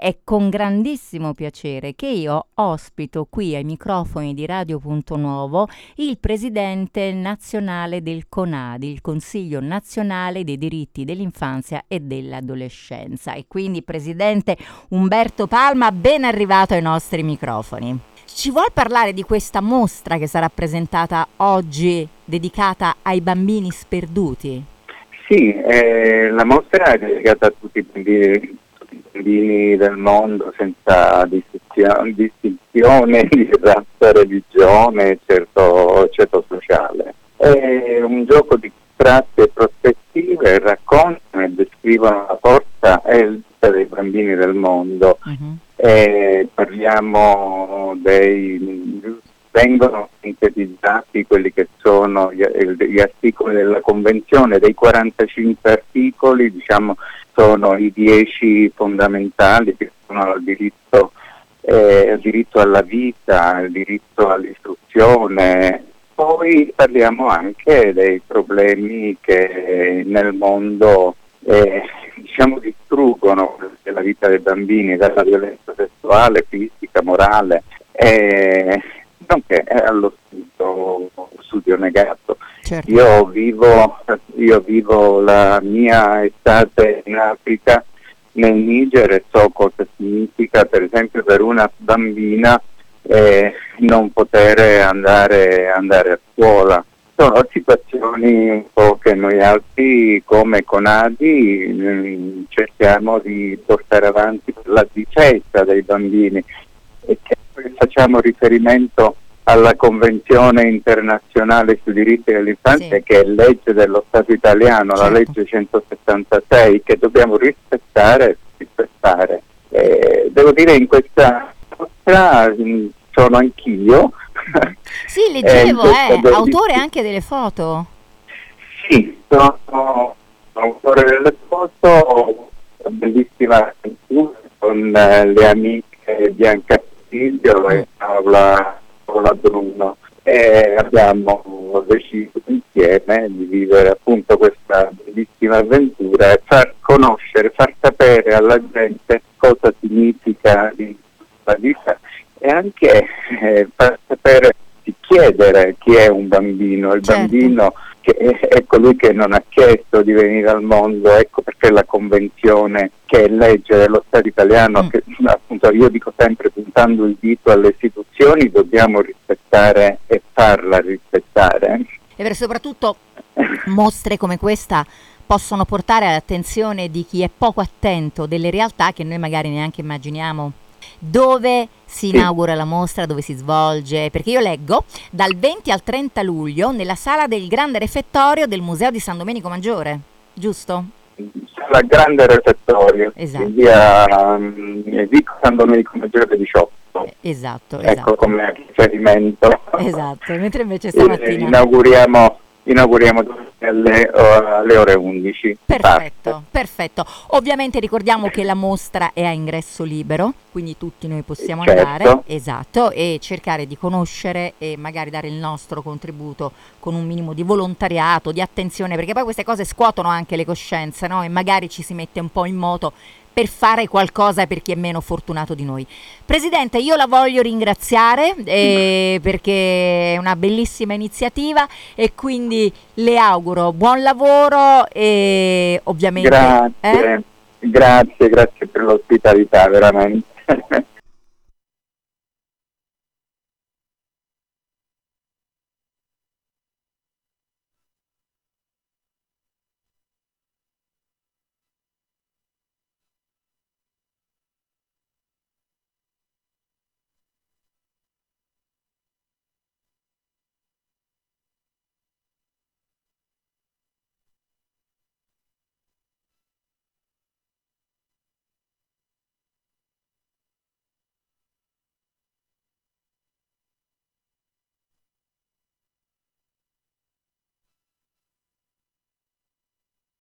è con grandissimo piacere che io ospito qui ai microfoni di Radio Punto Nuovo il presidente nazionale del CONADI, il Consiglio Nazionale dei Diritti dell'Infanzia e dell'Adolescenza. E quindi, presidente Umberto Palma, ben arrivato ai nostri microfoni. Ci vuol parlare di questa mostra che sarà presentata oggi, dedicata ai bambini sperduti? Sì, la mostra è dedicata a tutti i bambini del mondo senza distinzione di razza, religione, ceto sociale. È un gioco di tratti e prospettive, raccontano e descrivono la forza e il vita dei bambini del mondo. Parliamo vengono sintetizzati quelli che sono gli articoli della Convenzione. Dei 45 articoli, diciamo, sono i 10 fondamentali che sono il diritto alla vita, il diritto all'istruzione. Poi parliamo anche dei problemi che nel mondo distruggono la vita dei bambini, dalla violenza sessuale, fisica, morale, nonché allo studio negato. Certo. Io vivo la mia estate in Africa, nel Niger, e so cosa significa, per esempio, per una bambina non poter andare a scuola. Sono situazioni un po' che noi altri come CONADI cerchiamo di portare avanti per la difesa dei bambini, e che facciamo riferimento alla Convenzione internazionale sui diritti dell'infanzia, Sì. che è legge dello Stato italiano, Certo. La legge 176, che dobbiamo rispettare. Devo dire, in questa mostra sono anch'io. Sì, leggevo, autore anche delle foto. Sì, sono autore delle foto, bellissima avventura con le amiche Bianca Silvio e Paola Bruno, e abbiamo deciso insieme di vivere appunto questa bellissima avventura e far conoscere, far sapere alla gente cosa significa la vita, e anche far sapere, di chiedere chi è un bambino. Il Certo. bambino che è colui che non ha chiesto di venire al mondo. Ecco perché la Convenzione, che è legge dello Stato italiano, che appunto io dico sempre, puntando il dito alle istituzioni, dobbiamo rispettare e farla rispettare. E soprattutto mostre come questa possono portare all'attenzione di chi è poco attento delle realtà che noi magari neanche immaginiamo. Dove si inaugura la mostra, dove si svolge? Perché io leggo dal 20 al 30 luglio nella sala del Grande Refettorio del Museo di San Domenico Maggiore, giusto? La Grande Refettorio, Esatto. in via Vico San Domenico Maggiore 18. Esatto. Ecco, come riferimento. Esatto, mentre invece stamattina... Inauguriamo alle ore 11. Perfetto. Ovviamente ricordiamo che la mostra è a ingresso libero, quindi tutti noi possiamo Certo. andare, esatto, e cercare di conoscere e magari dare il nostro contributo con un minimo di volontariato, di attenzione, perché poi queste cose scuotono anche le coscienze, no? E magari ci si mette un po' in moto per fare qualcosa per chi è meno fortunato di noi. Presidente, io la voglio ringraziare perché è una bellissima iniziativa, e quindi le auguro buon lavoro e ovviamente... Grazie per l'ospitalità, veramente.